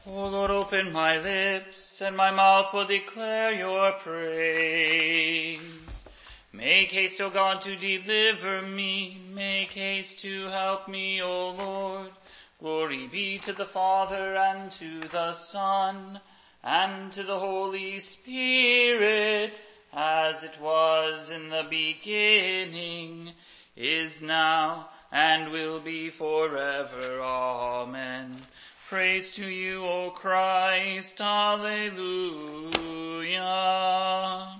O Lord, open my lips, and my mouth will declare your praise. Make haste, O God, to deliver me. Make haste to help me, O Lord. Glory be to the Father, and to the Son, and to the Holy Spirit, as it was in the beginning, is now, and will be forever. Amen. Praise to you, O Christ. Alleluia.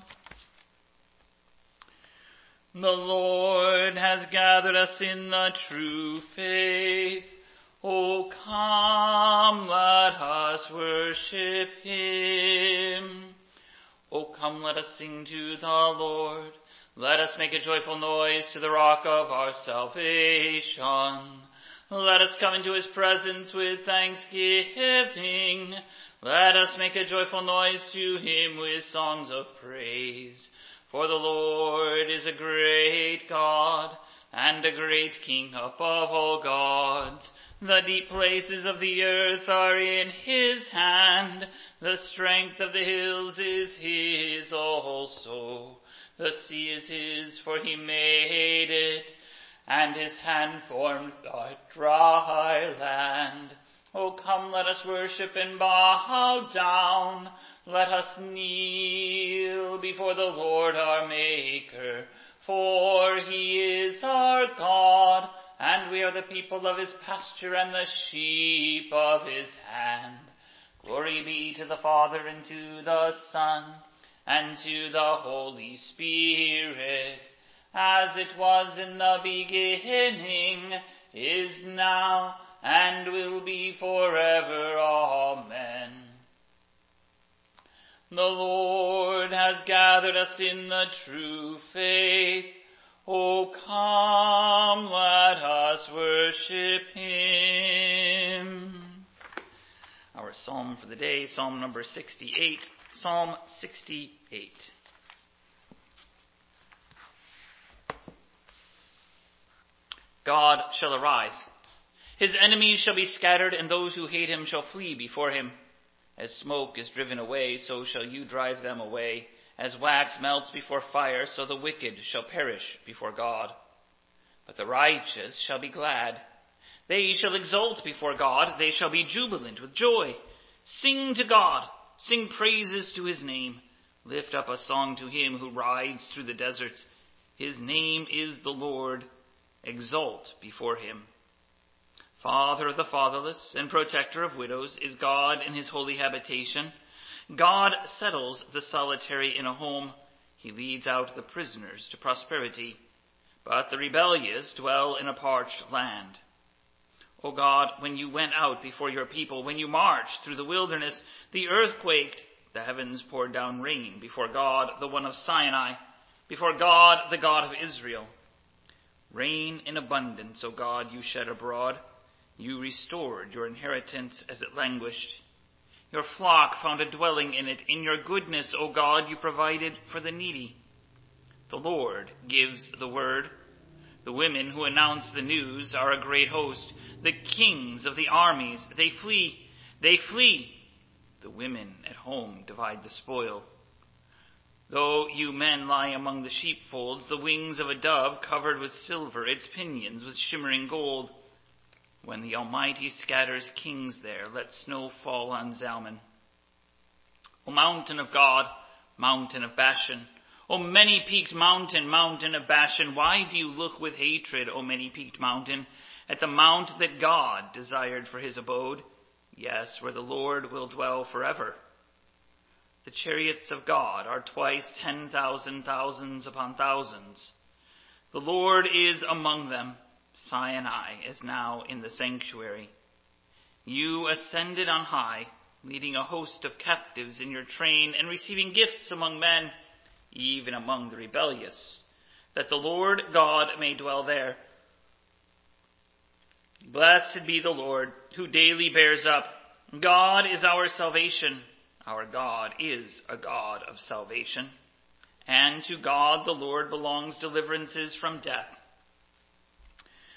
The Lord has gathered us in the true faith. O come, let us worship him. O come, let us sing to the Lord. Let us make a joyful noise to the rock of our salvation. Let us come into his presence with thanksgiving. Let us make a joyful noise to him with songs of praise. For the Lord is a great God and a great King above all gods. The deep places of the earth are in his hand. The strength of the hills is his also. The sea is his, for he made it, and his hand formed the dry land. O come, let us worship and bow down. Let us kneel before the Lord our Maker, for he is our God, and we are the people of his pasture and the sheep of his hand. Glory be to the Father, and to the Son, and to the Holy Spirit, as it was in the beginning, is now, and will be forever. Amen. The Lord has gathered us in the true faith. O come, let us worship him. Our psalm for the day, Psalm number 68. Psalm 68. God shall arise. His enemies shall be scattered, and those who hate him shall flee before him. As smoke is driven away, so shall you drive them away. As wax melts before fire, so the wicked shall perish before God. But the righteous shall be glad. They shall exult before God. They shall be jubilant with joy. Sing to God. Sing praises to his name. Lift up a song to him who rides through the deserts. His name is the Lord. Exult before him. Father of the fatherless and protector of widows is God in his holy habitation. God settles the solitary in a home. He leads out the prisoners to prosperity. But the rebellious dwell in a parched land. O God, when you went out before your people, when you marched through the wilderness, the earth quaked, the heavens poured down rain before God, the one of Sinai, before God, the God of Israel. Rain in abundance, O God, you shed abroad. You restored your inheritance as it languished. Your flock found a dwelling in it. In your goodness, O God, you provided for the needy. The Lord gives the word. The women who announce the news are a great host. The kings of the armies, they flee. They flee. The women at home divide the spoil. Though you men lie among the sheepfolds, the wings of a dove covered with silver, its pinions with shimmering gold. When the Almighty scatters kings there, let snow fall on Zalman. O mountain of God, mountain of Bashan, O many-peaked mountain, mountain of Bashan, why do you look with hatred, O many-peaked mountain, at the mount that God desired for his abode? Yes, where the Lord will dwell forever. The chariots of God are twice 10,000 thousands upon thousands. The Lord is among them. Sinai is now in the sanctuary. You ascended on high, leading a host of captives in your train and receiving gifts among men, even among the rebellious, that the Lord God may dwell there. Blessed be the Lord, who daily bears up. God is our salvation. Our God is a God of salvation. And to God the Lord belongs deliverances from death.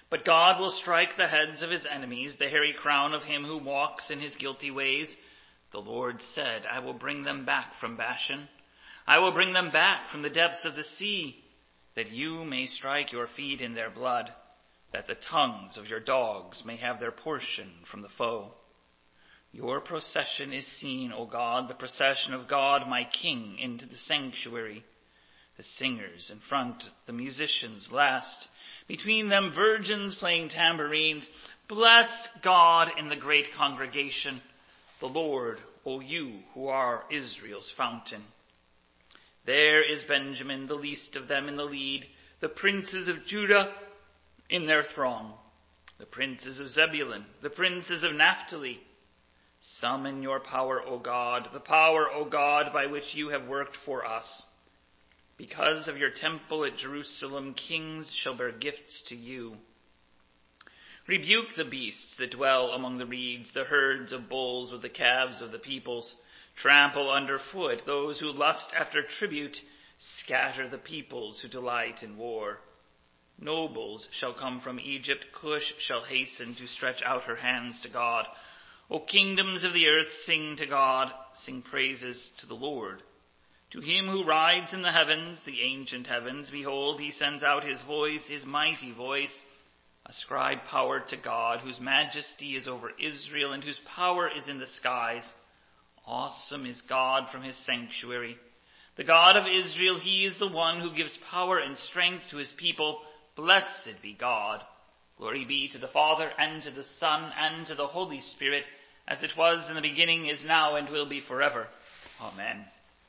But God will strike the heads of his enemies, the hairy crown of him who walks in his guilty ways. The Lord said, I will bring them back from Bashan. I will bring them back from the depths of the sea, that you may strike your feet in their blood, that the tongues of your dogs may have their portion from the foe. Your procession is seen, O God, the procession of God, my King, into the sanctuary. The singers in front, the musicians last, between them virgins playing tambourines. Bless God in the great congregation, the Lord, O you who are Israel's fountain. There is Benjamin, the least of them, in the lead, the princes of Judah in their throng, the princes of Zebulun, the princes of Naphtali. Summon your power, O God, the power, O God, by which you have worked for us. Because of your temple at Jerusalem, kings shall bear gifts to you. Rebuke the beasts that dwell among the reeds, the herds of bulls with the calves of the peoples. Trample underfoot those who lust after tribute. Scatter the peoples who delight in war. Nobles shall come from Egypt. Cush shall hasten to stretch out her hands to God. O kingdoms of the earth, sing to God. Sing praises to the Lord. To him who rides in the heavens, the ancient heavens, behold, he sends out his voice, his mighty voice. Ascribe power to God, whose majesty is over Israel, and whose power is in the skies. Awesome is God from his sanctuary. The God of Israel, he is the one who gives power and strength to his people. Blessed be God. Glory be to the Father, and to the Son, and to the Holy Spirit, as it was in the beginning, is now, and will be forever. Amen.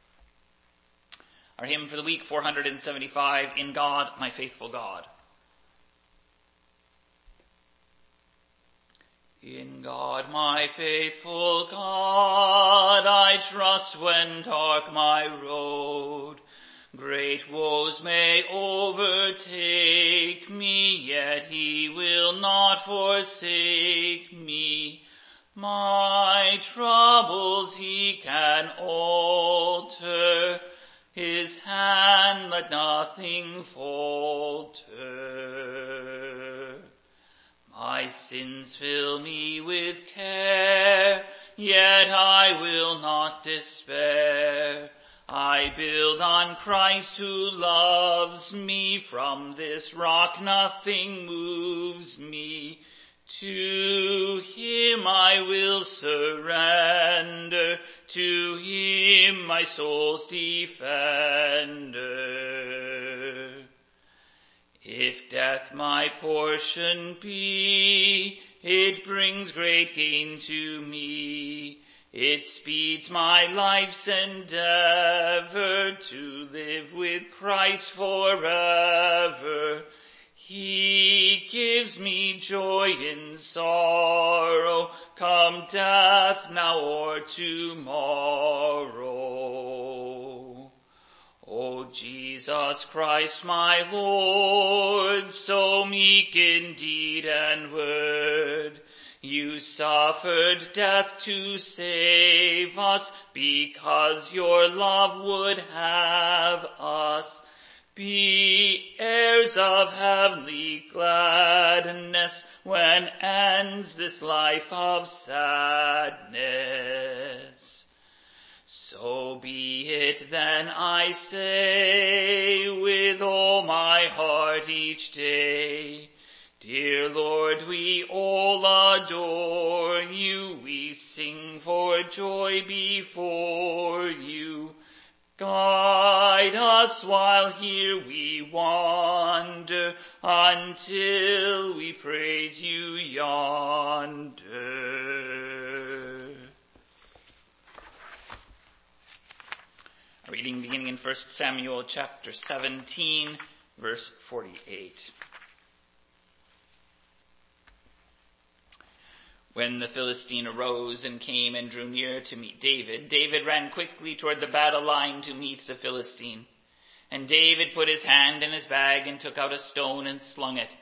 Our hymn for the week, 475, In God, My Faithful God. In God, my faithful God, I trust when dark my road. Great woes may overtake me, yet he will not forsake me. My troubles he can alter, his hand let nothing falter. My sins fill me with care, yet I will not despair. I build on Christ who loves me. From this rock nothing moves me. To him I will surrender, to him my soul's defender. If death my portion be, it brings great gain to me. It speeds my life's endeavor to live with Christ forever. He gives me joy in sorrow, come death now or tomorrow. O Jesus Christ my Lord, so meek in deed and word, you suffered death to save us, because your love would have us be heirs of heavenly gladness, when ends this life of sadness. So be it then, I say, with all my heart each day. Dear Lord, we all adore you, we sing for joy before you. Guide us while here we wander, until we praise you yonder. A reading beginning in 1 Samuel chapter 17, verse 48. When the Philistine arose and came and drew near to meet David, David ran quickly toward the battle line to meet the Philistine. And David put his hand in his bag and took out a stone and slung it.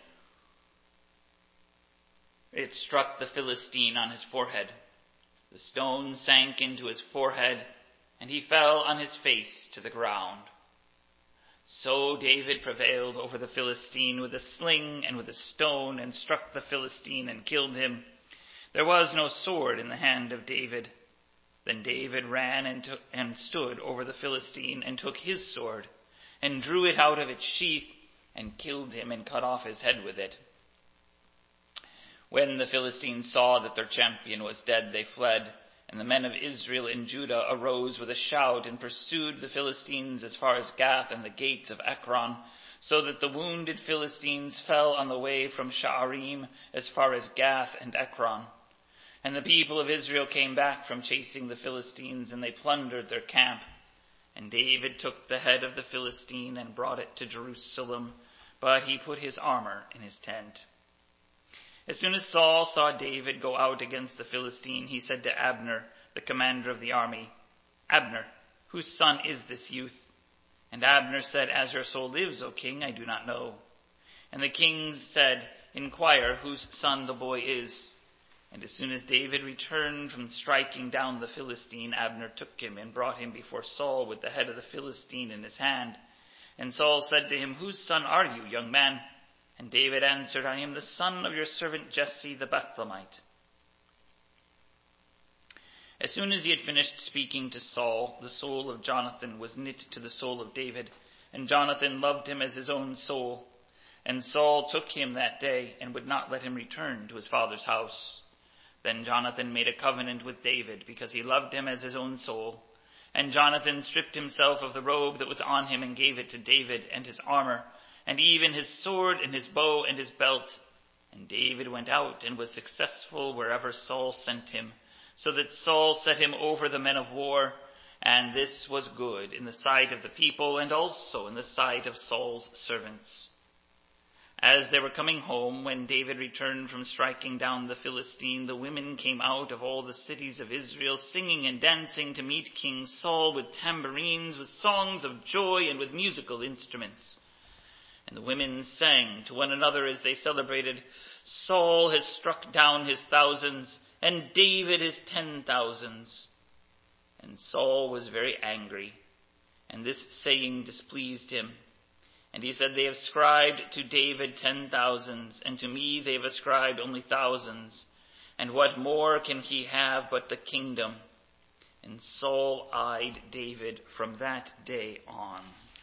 It struck the Philistine on his forehead. The stone sank into his forehead, and he fell on his face to the ground. So David prevailed over the Philistine with a sling and with a stone, and struck the Philistine and killed him. There was no sword in the hand of David. Then David ran and stood over the Philistine, and took his sword, and drew it out of its sheath, and killed him, and cut off his head with it. When the Philistines saw that their champion was dead, they fled, and the men of Israel and Judah arose with a shout, and pursued the Philistines as far as Gath and the gates of Ekron, so that the wounded Philistines fell on the way from Sha'arim as far as Gath and Ekron. And the people of Israel came back from chasing the Philistines, and they plundered their camp. And David took the head of the Philistine and brought it to Jerusalem, but he put his armor in his tent. As soon as Saul saw David go out against the Philistine, he said to Abner, the commander of the army, "Abner, whose son is this youth?" And Abner said, "As your soul lives, O king, I do not know." And the king said, "Inquire whose son the boy is." And as soon as David returned from striking down the Philistine, Abner took him and brought him before Saul with the head of the Philistine in his hand. And Saul said to him, "Whose son are you, young man?" And David answered, "I am the son of your servant Jesse the Bethlehemite." As soon as he had finished speaking to Saul, the soul of Jonathan was knit to the soul of David, and Jonathan loved him as his own soul. And Saul took him that day, and would not let him return to his father's house. Then Jonathan made a covenant with David, because he loved him as his own soul. And Jonathan stripped himself of the robe that was on him, and gave it to David, and his armor, and even his sword, and his bow, and his belt. And David went out, and was successful wherever Saul sent him, so that Saul set him over the men of war. And this was good in the sight of the people, and also in the sight of Saul's servants. As they were coming home, when David returned from striking down the Philistine, the women came out of all the cities of Israel, singing and dancing to meet King Saul with tambourines, with songs of joy, and with musical instruments. And the women sang to one another as they celebrated, "Saul has struck down his thousands, and David his 10,000s. And Saul was very angry, and this saying displeased him. And he said, "They have ascribed to David 10,000s, and to me they have ascribed only thousands. And what more can he have but the kingdom?" And Saul eyed David from that day on.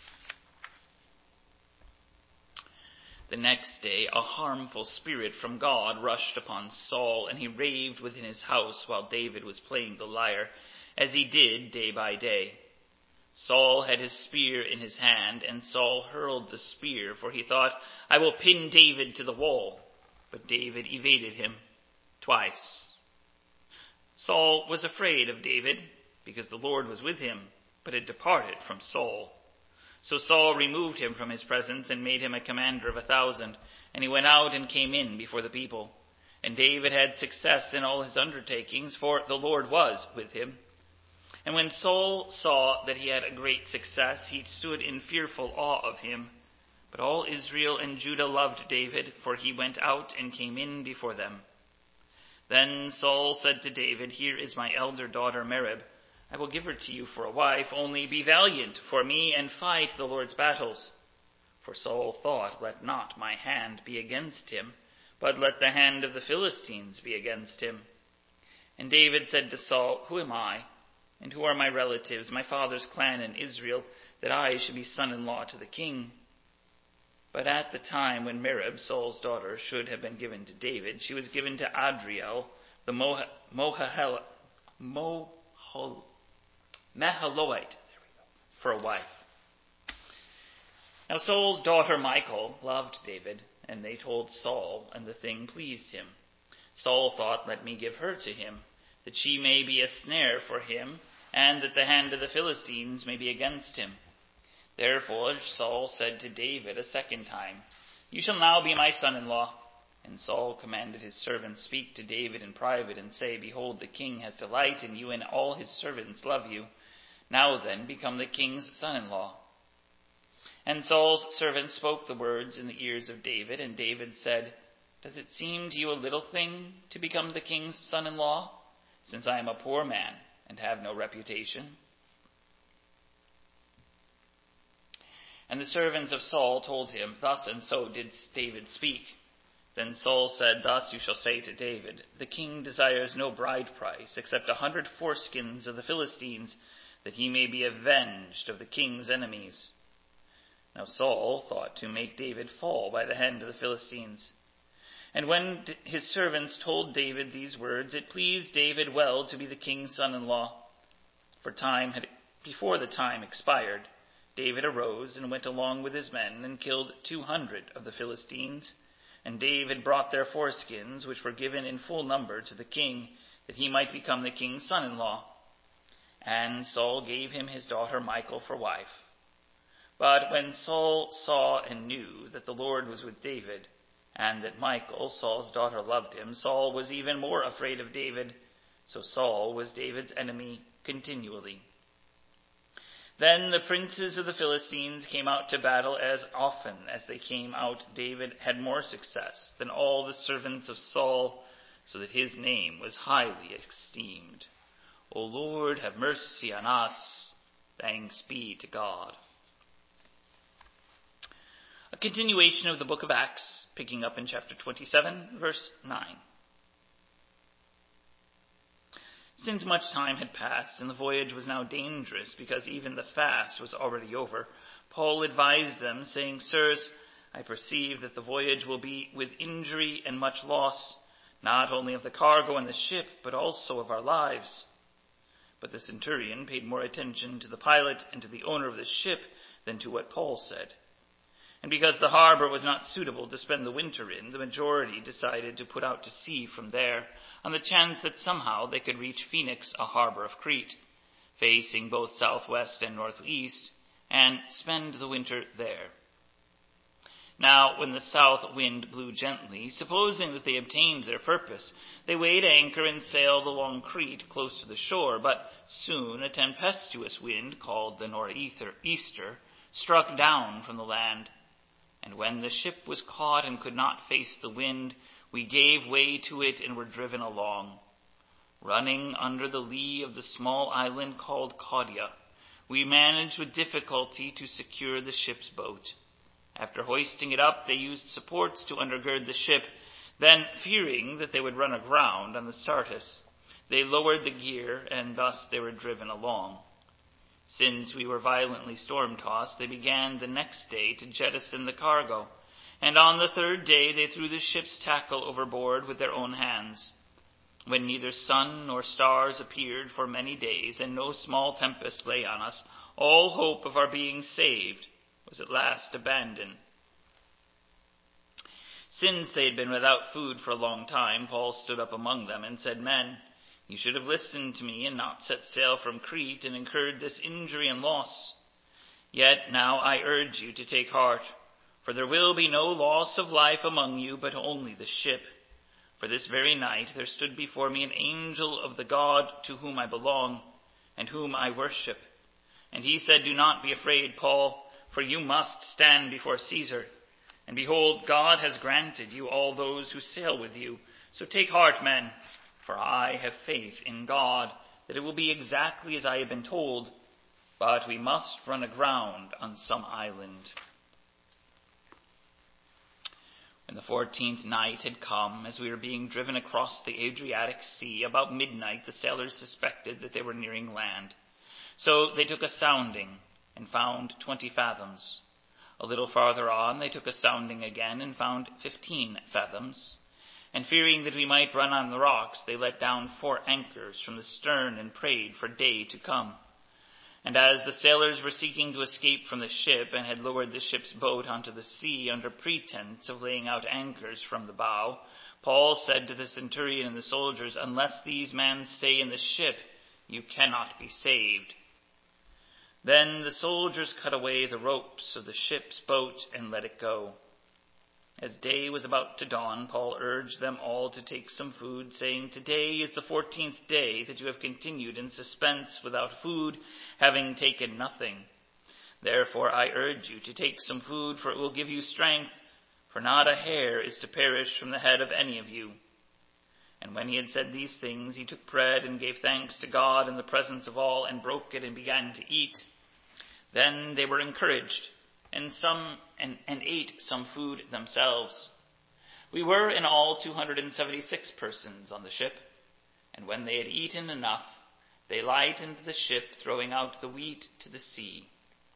The next day a harmful spirit from God rushed upon Saul, and he raved within his house while David was playing the lyre, as he did day by day. Saul had his spear in his hand, and Saul hurled the spear, for he thought, "I will pin David to the wall." But David evaded him twice. Saul was afraid of David, because the Lord was with him, but had departed from Saul. So Saul removed him from his presence, and made him a commander of 1,000, and he went out and came in before the people. And David had success in all his undertakings, for the Lord was with him. And when Saul saw that he had a great success, he stood in fearful awe of him. But all Israel and Judah loved David, for he went out and came in before them. Then Saul said to David, "Here is my elder daughter Merab. I will give her to you for a wife, only be valiant for me and fight the Lord's battles." For Saul thought, "Let not my hand be against him, but let the hand of the Philistines be against him." And David said to Saul, "Who am I? And who are my relatives, my father's clan in Israel, that I should be son-in-law to the king?" But at the time when Merab, Saul's daughter, should have been given to David, she was given to Adriel, the Mahaloite, for a wife. Now Saul's daughter Michal loved David, and they told Saul, and the thing pleased him. Saul thought, "Let me give her to him, that she may be a snare for him, and that the hand of the Philistines may be against him." Therefore Saul said to David a second time, "You shall now be my son-in-law." And Saul commanded his servants, "Speak to David in private, and say, 'Behold, the king has delight in you, and all his servants love you. Now then, become the king's son-in-law.'" And Saul's servants spoke the words in the ears of David, and David said, "Does it seem to you a little thing to become the king's son-in-law, since I am a poor man and have no reputation?" And the servants of Saul told him, Thus and so did David speak. Then Saul said, Thus you shall say to David, The king desires no bride price, except 100 foreskins of the Philistines, that he may be avenged of the king's enemies. Now Saul thought to make David fall by the hand of the Philistines. And when his servants told David these words, it pleased David well to be the king's son-in-law. Before the time expired, David arose and went along with his men and killed 200 of the Philistines. And David brought their foreskins, which were given in full number to the king, that he might become the king's son-in-law. And Saul gave him his daughter Michal for wife. But when Saul saw and knew that the Lord was with David, and that Michal, Saul's daughter, loved him, Saul was even more afraid of David. So Saul was David's enemy continually. Then the princes of the Philistines came out to battle. As often as they came out, David had more success than all the servants of Saul, so that his name was highly esteemed. O Lord, have mercy on us. Thanks be to God. A continuation of the book of Acts, picking up in chapter 27, verse 9. Since much time had passed, and the voyage was now dangerous, because even the fast was already over, Paul advised them, saying, Sirs, I perceive that the voyage will be with injury and much loss, not only of the cargo and the ship, but also of our lives. But the centurion paid more attention to the pilot and to the owner of the ship than to what Paul said. And because the harbor was not suitable to spend the winter in, the majority decided to put out to sea from there, on the chance that somehow they could reach Phoenix, a harbor of Crete, facing both southwest and northeast, and spend the winter there. Now, when the south wind blew gently, supposing that they obtained their purpose, they weighed anchor and sailed along Crete close to the shore, but soon a tempestuous wind, called the nor'easter, struck down from the land. And when the ship was caught and could not face the wind, we gave way to it and were driven along. Running under the lee of the small island called Cauda, we managed with difficulty to secure the ship's boat. After hoisting it up, they used supports to undergird the ship. Then, fearing that they would run aground on the Syrtis, they lowered the gear, and thus they were driven along. Since we were violently storm-tossed, they began the next day to jettison the cargo, and on the third day they threw the ship's tackle overboard with their own hands. When neither sun nor stars appeared for many days, and no small tempest lay on us, all hope of our being saved was at last abandoned. Since they had been without food for a long time, Paul stood up among them and said, Men, you should have listened to me and not set sail from Crete and incurred this injury and loss. Yet now I urge you to take heart, for there will be no loss of life among you, but only the ship. For this very night there stood before me an angel of the God to whom I belong, and whom I worship. And he said, Do not be afraid, Paul, for you must stand before Caesar. And behold, God has granted you all those who sail with you. So take heart, men, for I have faith in God that it will be exactly as I have been told, but we must run aground on some island. When the 14th night had come, as we were being driven across the Adriatic Sea, about midnight the sailors suspected that they were nearing land. So they took a sounding and found 20 fathoms. A little farther on they took a sounding again and found 15 fathoms. And fearing that we might run on the rocks, they let down 4 anchors from the stern and prayed for day to come. And as the sailors were seeking to escape from the ship and had lowered the ship's boat onto the sea under pretense of laying out anchors from the bow, Paul said to the centurion and the soldiers, Unless these men stay in the ship, you cannot be saved. Then the soldiers cut away the ropes of the ship's boat and let it go. As day was about to dawn, Paul urged them all to take some food, saying, Today is the 14th day that you have continued in suspense without food, having taken nothing. Therefore I urge you to take some food, for it will give you strength, for not a hair is to perish from the head of any of you. And when he had said these things, he took bread and gave thanks to God in the presence of all, and broke it and began to eat. Then they were encouraged, and ate some food themselves. We were in all 276 persons on the ship, and when they had eaten enough, they lightened the ship, throwing out the wheat to the sea.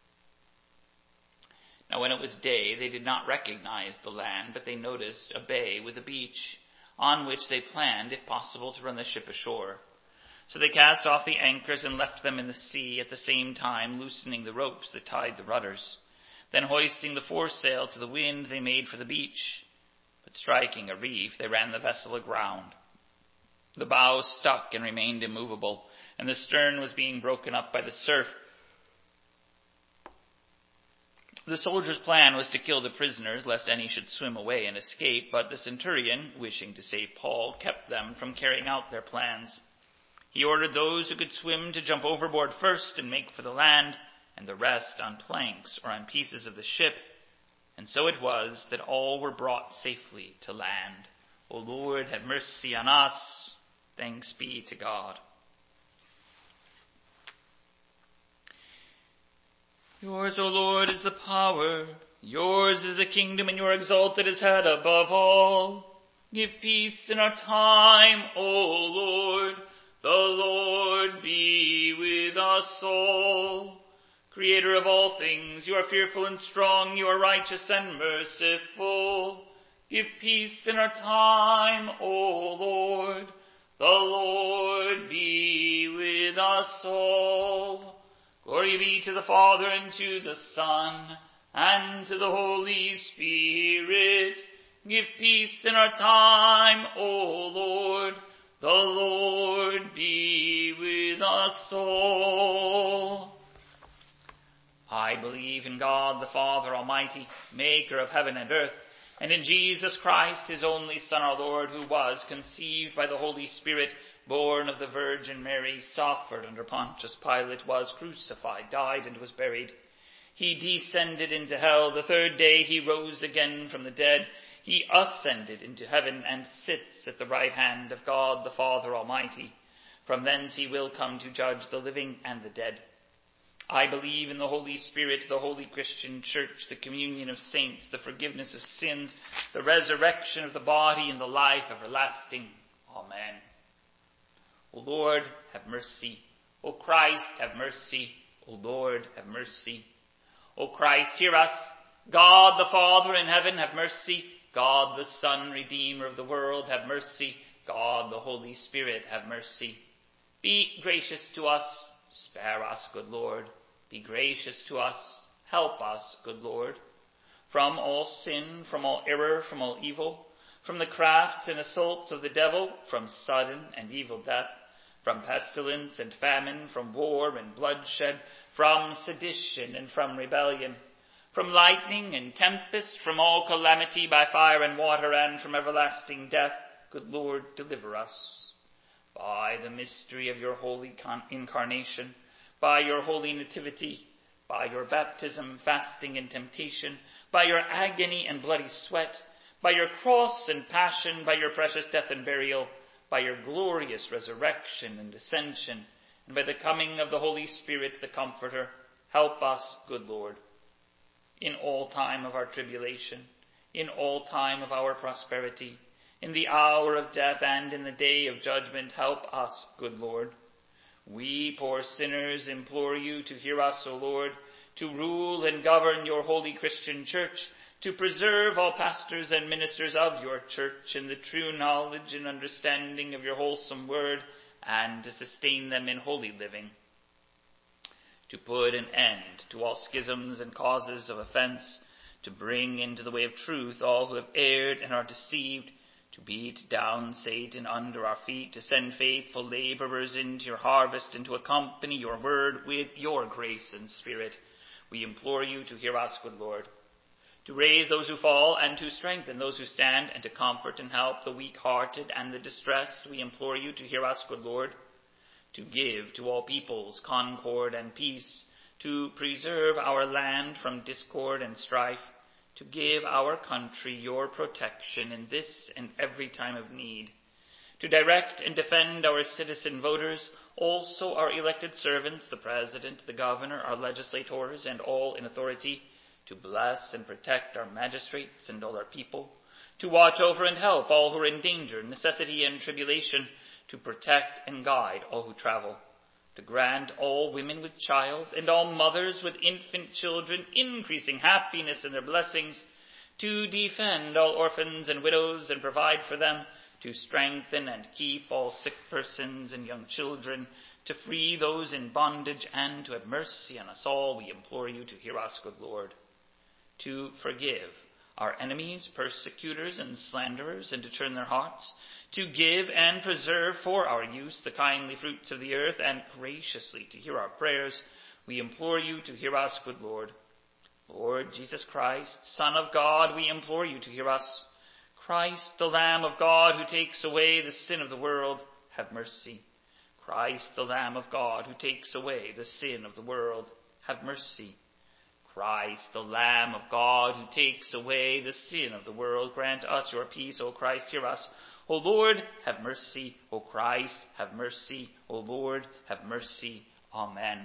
Now when it was day, they did not recognize the land, but they noticed a bay with a beach, on which they planned, if possible, to run the ship ashore. So they cast off the anchors and left them in the sea, at the same time loosening the ropes that tied the rudders. Then hoisting the foresail to the wind, they made for the beach. But striking a reef, they ran the vessel aground. The bow stuck and remained immovable, and the stern was being broken up by the surf. The soldiers' plan was to kill the prisoners, lest any should swim away and escape, but the centurion, wishing to save Paul, kept them from carrying out their plans. He ordered those who could swim to jump overboard first and make for the land, and the rest on planks or on pieces of the ship. And so it was that all were brought safely to land. O Lord, have mercy on us. Thanks be to God. Yours, O Lord, is the power. Yours is the kingdom, and you are exalted as head above all. Give peace in our time, O Lord. The Lord be with us all. Creator of all things, you are fearful and strong, you are righteous and merciful. Give peace in our time, O Lord. The Lord be with us all. Glory be to the Father, and to the Son, and to the Holy Spirit. Give peace in our time, O Lord. The Lord be with us all. I believe in God, the Father Almighty, maker of heaven and earth, and in Jesus Christ, his only Son, our Lord, who was conceived by the Holy Spirit, born of the Virgin Mary, suffered under Pontius Pilate, was crucified, died, and was buried. He descended into hell. The third day he rose again from the dead. He ascended into heaven and sits at the right hand of God the Father Almighty. From thence he will come to judge the living and the dead. I believe in the Holy Spirit, the holy Christian Church, the communion of saints, the forgiveness of sins, the resurrection of the body, and the life everlasting. Amen. O Lord, have mercy. O Christ, have mercy. O Lord, have mercy. O Christ, hear us. God the Father in heaven, have mercy. God the Son, Redeemer of the world, have mercy. God the Holy Spirit, have mercy. Be gracious to us. Spare us, good Lord. Be gracious to us. Help us, good Lord. From all sin, from all error, from all evil, from the crafts and assaults of the devil, from sudden and evil death, from pestilence and famine, from war and bloodshed, from sedition and from rebellion, from lightning and tempest, from all calamity by fire and water, and from everlasting death, good Lord, deliver us. By the mystery of your holy incarnation, by your holy nativity, by your baptism, fasting, and temptation, by your agony and bloody sweat, by your cross and passion, by your precious death and burial, by your glorious resurrection and ascension, and by the coming of the Holy Spirit, the Comforter, help us, good Lord. In all time of our tribulation, in all time of our prosperity, in the hour of death and in the day of judgment, help us, good Lord. We, poor sinners, implore you to hear us, O Lord, to rule and govern your holy Christian Church, to preserve all pastors and ministers of your Church in the true knowledge and understanding of your wholesome word, and to sustain them in holy living, to put an end to all schisms and causes of offense, to bring into the way of truth all who have erred and are deceived, to beat down Satan under our feet, to send faithful laborers into your harvest, and to accompany your word with your grace and spirit. We implore you to hear us, good Lord, to raise those who fall and to strengthen those who stand, and to comfort and help the weak-hearted and the distressed. We implore you to hear us, good Lord, to give to all peoples concord and peace, to preserve our land from discord and strife, to give our country your protection in this and every time of need, to direct and defend our citizen voters, also our elected servants, the President, the Governor, our legislators, and all in authority, to bless and protect our magistrates and all our people, to watch over and help all who are in danger, necessity, and tribulation, to protect and guide all who travel, to grant all women with child and all mothers with infant children increasing happiness in their blessings, to defend all orphans and widows and provide for them, to strengthen and keep all sick persons and young children, to free those in bondage, and to have mercy on us all, we implore you to hear us, good Lord. To forgive our enemies, persecutors, and slanderers, and to turn their hearts, to give and preserve for our use the kindly fruits of the earth, and graciously to hear our prayers, we implore you to hear us, good Lord. Lord Jesus Christ, Son of God, we implore you to hear us. Christ, the Lamb of God, who takes away the sin of the world, have mercy. Christ, the Lamb of God, who takes away the sin of the world, have mercy. Christ, the Lamb of God, who takes away the sin of the world, grant us your peace, O Christ, hear us. O Lord, have mercy. O Christ, have mercy. O Lord, have mercy. Amen.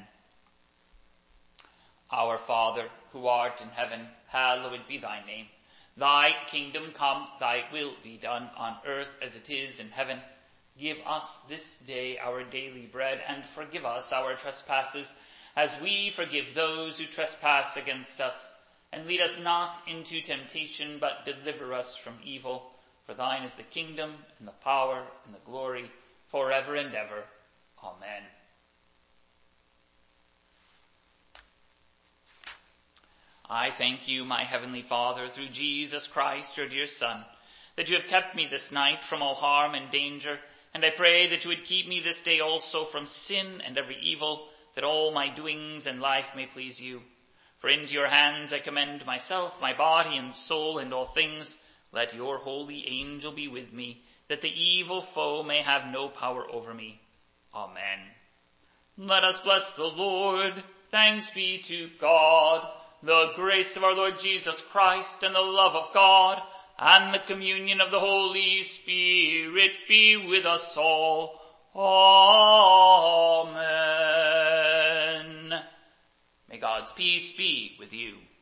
Our Father, who art in heaven, hallowed be thy name. Thy kingdom come, thy will be done on earth as it is in heaven. Give us this day our daily bread, and forgive us our trespasses, as we forgive those who trespass against us. And lead us not into temptation, but deliver us from evil. For thine is the kingdom, and the power, and the glory, forever and ever. Amen. I thank you, my heavenly Father, through Jesus Christ, your dear Son, that you have kept me this night from all harm and danger, and I pray that you would keep me this day also from sin and every evil, that all my doings and life may please you. For into your hands I commend myself, my body and soul, and all things. Let your holy angel be with me, that the evil foe may have no power over me. Amen. Let us bless the Lord. Thanks be to God. The grace of our Lord Jesus Christ, and the love of God, and the communion of the Holy Spirit be with us all. Amen. May God's peace be with you.